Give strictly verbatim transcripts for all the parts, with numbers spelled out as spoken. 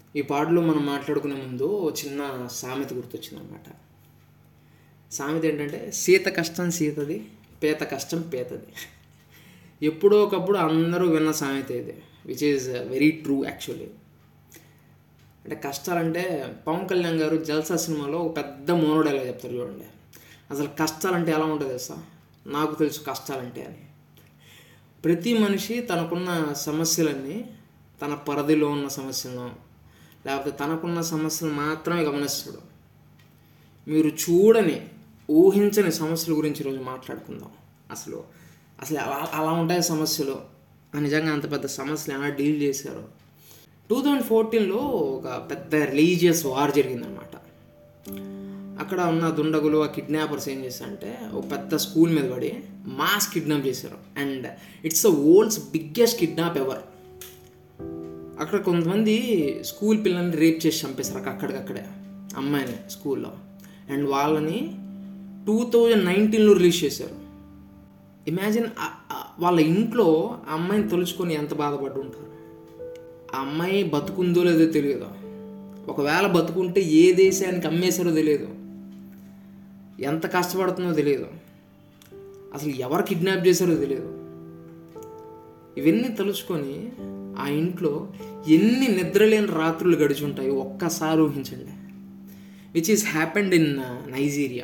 ఈ పాటలో మనం మాట్లాడుకునే ముందు ఓ చిన్న సామెత గుర్తొచ్చిందనమాట. సామెత ఏంటంటే, సీత కష్టం సీతది, పేత కష్టం పేతది. ఎప్పుడో ఒకప్పుడు అందరూ విన్న సామెత ఇది, which is very true actually. అంటే కష్టాలంటే పవన్ కళ్యాణ్ గారు జల్సా సినిమాలో ఒక పెద్ద మోనోడు ఎలా చెప్తారు చూడండి. అసలు కష్టాలంటే ఎలా ఉంటుంది తెలుసా? నాకు తెలుసు కష్టాలంటే అని. ప్రతి మనిషి తనకున్న సమస్యలన్నీ, తన పరిధిలో ఉన్న సమస్యలను, లేకపోతే తనకున్న సమస్యలు మాత్రమే గమనిస్తాడు. మీరు చూడని, ఊహించని సమస్యల గురించి ఈరోజు మాట్లాడుకుందాం. అసలు అసలు అలా అలా ఉంటాయి సమస్యలు. నిజంగా అంత పెద్ద సమస్యలు ఎలా డీల్ చేశారు. టూ థౌజండ్ ఫోర్టీన్లో ఒక పెద్ద రిలీజియస్ వార్ జరిగిందనమాట. అక్కడ ఉన్న దుండగులు, ఆ కిడ్నాపర్స్ ఏం చేశారంటే ఒక పెద్ద స్కూల్ మీద పడి మాస్ కిడ్నాప్ చేశారు. And it's the world's biggest kidnap ever. అక్కడ కొంతమంది స్కూల్ పిల్లల్ని రేప్ చేసి చంపేశారు అక్కడికక్కడే, అమ్మాయిని స్కూల్లో. అండ్ వాళ్ళని టూ థౌజండ్ నైన్టీన్లో రిలీజ్ చేశారు. ఇమాజిన్ వాళ్ళ ఇంట్లో ఆ అమ్మాయిని తలుచుకొని ఎంత బాధపడి ఉంటారు. ఆ అమ్మాయి బతుకుందో లేదో తెలియదు. ఒకవేళ బతుకుంటే ఏ దేశానికి అమ్మేశారో తెలియదు, ఎంత కష్టపడుతుందో తెలియదు, అసలు ఎవరు కిడ్నాప్ చేశారో తెలియదు. ఇవన్నీ తలుచుకొని ఆ ఇంట్లో ఎన్ని నిద్రలేని రాత్రులు గడిచి ఉంటాయి ఒక్కసారి ఊహించండి. Which is happened in Nigeria.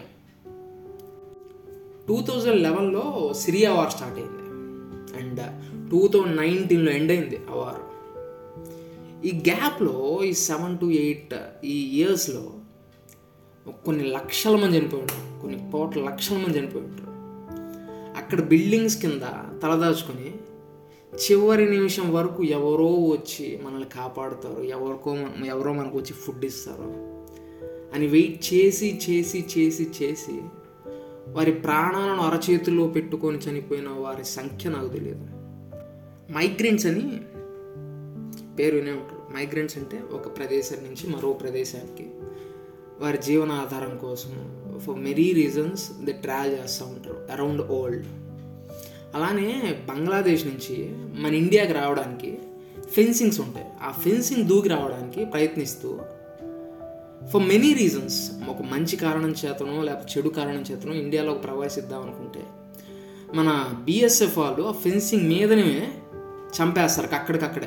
Two thousand లెవెన్లో సిరియా వార్ స్టార్ట్ అయింది. అండ్ టూ థౌజండ్ నైన్టీన్లో ఎండ్ అయింది ఆ వార్. ఈ గ్యాప్లో ఈ సెవెన్ టు ఎయిట్ ఈ ఇయర్స్లో కొన్ని లక్షల మంది చనిపోయి ఉంటారు, కొన్ని కోట్ల లక్షల మంది చనిపోయి ఉంటారు. అక్కడ బిల్డింగ్స్ కింద తలదాచుకొని చివరి నిమిషం వరకు ఎవరో వచ్చి మనల్ని కాపాడుతారు, ఎవరికో ఎవరో మనకు వచ్చి ఫుడ్ ఇస్తారు అని వెయిట్ చేసి చేసి చేసి చేసి వారి ప్రాణాలను అరచేతుల్లో పెట్టుకొని చనిపోయిన వారి సంఖ్య నాకు తెలియదు. మైగ్రెంట్స్ అని పేరు వినే ఉంటారు. మైగ్రెంట్స్ అంటే ఒక ప్రదేశం నుంచి మరో ప్రదేశానికి వారి జీవనాధారం కోసం for many reasons they travel చేస్తూ ఉంటారు అరౌండ్ వరల్డ్. అలానే బంగ్లాదేశ్ నుంచి మన ఇండియాకి రావడానికి ఫెన్సింగ్స్ ఉంటాయి. ఆ ఫెన్సింగ్ దూకి రావడానికి ప్రయత్నిస్తూ ఫర్ మెనీ రీజన్స్, ఒక మంచి కారణం చేతనో లేకపోతే చెడు కారణం చేతనో ఇండియాలోకి ప్రవేశిద్దాం అనుకుంటే మన బిఎస్ఎఫ్ వాళ్ళు ఆ ఫెన్సింగ్ మీదనే చంపేస్తారు అక్కడికక్కడే.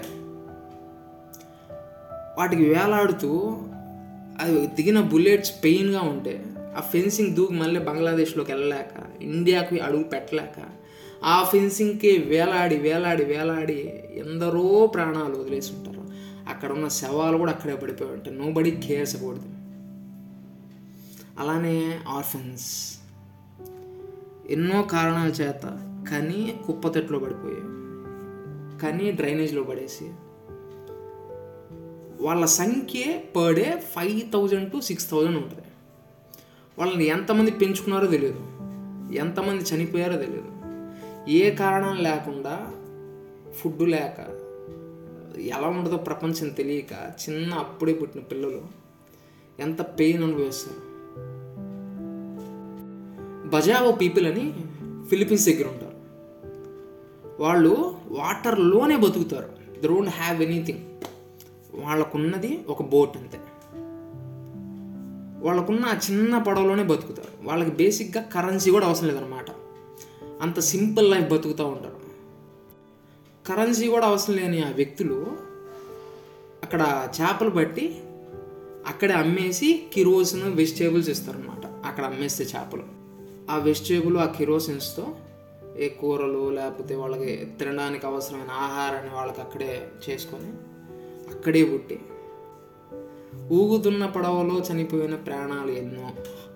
వాటికి వేలాడుతూ అది దిగిన బుల్లెట్స్ పెయిన్గా ఉంటే ఆ ఫెన్సింగ్ దూకి మళ్ళీ బంగ్లాదేశ్లోకి వెళ్ళలేక, ఇండియాకి అడుగు పెట్టలేక ఆ ఫెన్సింగ్కి వేలాడి వేలాడి వేలాడి ఎందరో ప్రాణాలు వదిలేసి ఉంటారు. అక్కడ ఉన్న శవాలు కూడా అక్కడే పడిపోయి ఉంటాయి. Nobody cares about them. అలానే ఆర్ఫన్స్ ఎన్నో కారణాల చేత కానీ కుప్పతెట్లో పడిపోయి, కానీ డ్రైనేజ్లో పడేసి వాళ్ళ సంఖ్య per day five thousand to six thousand ఉంటుంది. వాళ్ళని ఎంతమంది పెంచుకున్నారో తెలియదు, ఎంతమంది చనిపోయారో తెలియదు. ఏ కారణం లేకుండా, ఫుడ్ లేక, ఎలా ఉంటుందో ప్రపంచం తెలియక చిన్న అప్పుడే పుట్టిన పిల్లలు ఎంత పెయిన్ అనుభవిస్తారు. బజావో పీపుల్ అని ఫిలిప్పీన్స్ దగ్గర ఉంటారు. వాళ్ళు వాటర్లోనే బతుకుతారు. They don't have anything. వాళ్ళకున్నది ఒక బోట్ అంతే. వాళ్ళకున్న ఆ చిన్న పడవలోనే బతుకుతారు. వాళ్ళకి బేసిక్గా కరెన్సీ కూడా అవసరం లేదనమాట. అంత సింపుల్ లైఫ్ బతుకుతూ ఉంటారు. కరెన్సీ కూడా అవసరం లేని ఆ వ్యక్తులు అక్కడ చేపలు పట్టి అక్కడే అమ్మేసి కిరోసిన్, వెజిటేబుల్స్ ఇస్తారనమాట. అక్కడ అమ్మేస్తే చేపలు, ఆ వెజిటేబుల్, ఆ కిరోసిన్స్తో ఏ కూరలు లేకపోతే వాళ్ళకి తినడానికి అవసరమైన ఆహారాన్ని వాళ్ళకి అక్కడే చేసుకొని అక్కడే పుట్టి ఊగుతున్న పడవలో చనిపోయిన ప్రాణాలు ఎన్నో.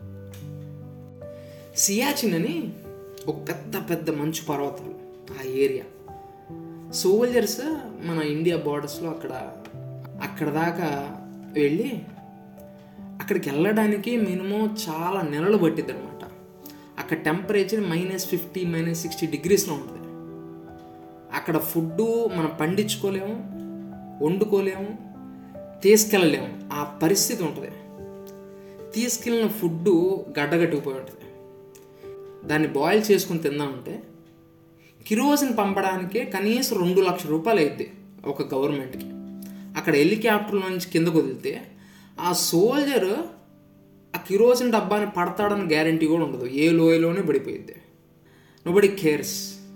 సియాచిన్ అని ఒక పెద్ద పెద్ద మంచు పర్వతాలు ఆ ఏరియా. సోల్జర్స్ మన ఇండియా బార్డర్స్లో అక్కడ అక్కడ దాకా వెళ్ళి అక్కడికి వెళ్ళడానికి మినిమం చాలా నెలలు పట్టిద్ది అనమాట. అక్కడ temperature minus fifty minus sixty డిగ్రీస్లో ఉంటుంది. అక్కడ ఫుడ్డు మనం పండించుకోలేము, వండుకోలేము, తీసుకెళ్ళలేము. ఆ పరిస్థితి ఉంటుంది. తీసుకెళ్ళిన ఫుడ్డు గడ్డగట్టుకుపోయి ఉంటుంది. దాన్ని బాయిల్ చేసుకుని తిందామంటే కిరోసిన్ పంపడానికే కనీసం రెండు లక్షల రూపాయలు అవుద్ది ఒక గవర్నమెంట్కి. అక్కడ హెలికాప్టర్లో నుంచి కిందకు వదిలితే ఆ సోల్జర్ ఆ కిరోసిన్ డబ్బాని పడతాడని గ్యారంటీ కూడా ఉండదు, ఏ లోయలోనే పడిపోయింది. Nobody cares.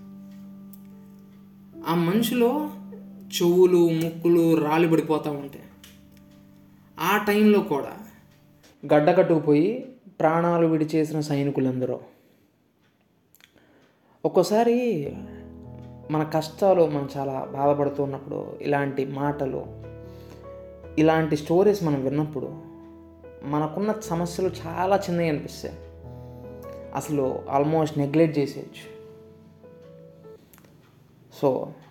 ఆ మనిషిలో చెవులు ముక్కులు రాలి పడిపోతూ ఉంటాయి. ఆ టైంలో కూడా గడ్డకట్టుకుపోయి ప్రాణాలు విడిచేసిన సైనికులందరూ. ఒక్కోసారి మన కష్టాలు మనం చాలా బాధపడుతున్నప్పుడు ఇలాంటి మాటలు, ఇలాంటి స్టోరీస్ మనం విన్నప్పుడు మనకున్న సమస్యలు చాలా చిన్నవి అనిపిస్తాయి, అసలు ఆల్మోస్ట్ నెగ్లెక్ట్ చేసేయచ్చు. సో